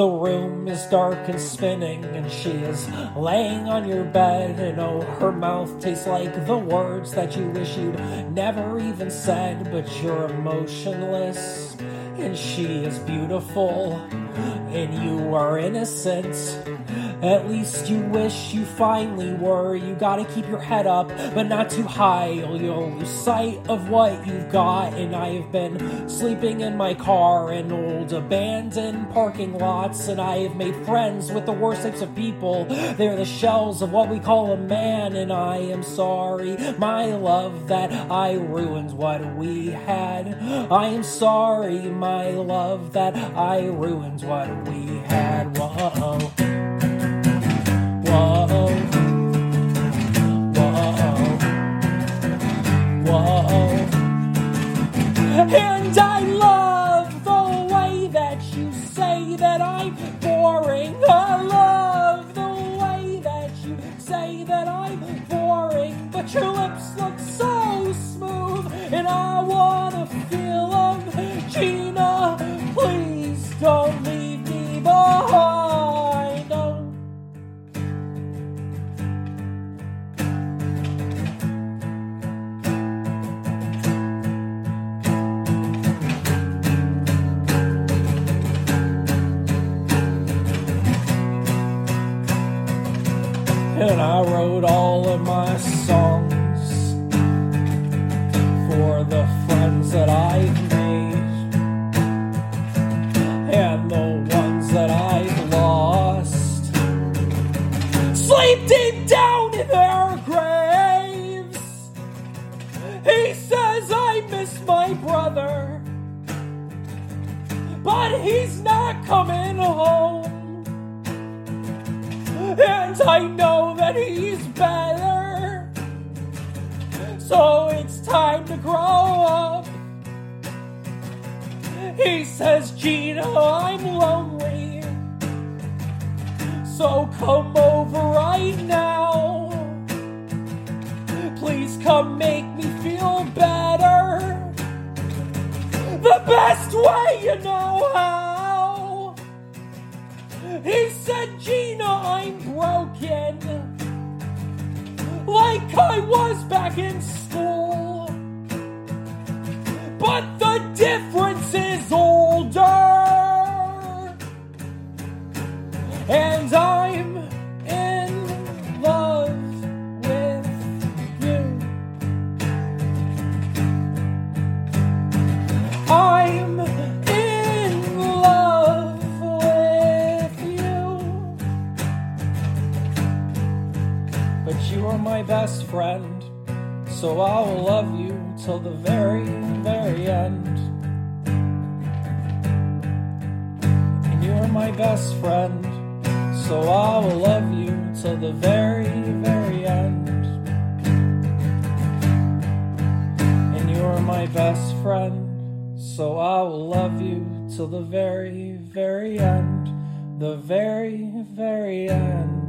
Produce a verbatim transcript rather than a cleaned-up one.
The room is dark and spinning, and she is laying on your bed, and oh, her mouth tastes like the words that you wish you'd never even said, but you're emotionless, and she is beautiful, and you are innocent. At least you wish you finally were. You gotta keep your head up, but not too high, or you'll lose sight of what you've got. And I have been sleeping in my car in old abandoned parking lots, and I have made friends with the worst types of people. They're the shells of what we call a man, and I am sorry, my love, that I ruined what we had. I am sorry, my love, that I ruined what we had. Whoa. Whoa, whoa, whoa. And I love the way that you say that I'm boring. I love the way that you say that I'm boring. But your lips look so smooth, and I wanna feel them. Gina, please don't leave me behind. Oh. And I wrote all of my songs for the friends that I've made and the ones that I've lost. Sleep deep down in their graves. He says I miss my brother, but he's not coming home. And I know that he's better, so it's time to grow up. He says, Gina, I'm lonely, so come over right now. Please come make me feel better, the best way you know how. He said, Gina, I'm broken, like I was back in school, but the difference is older, and I'm in love with you. I'm in love with you. But you are my best friend, so I will love you till the very, very end. And you are my best friend, so I will love you till the very, very end. And you are my best friend, so I will love you till the very, very end. The very, very end.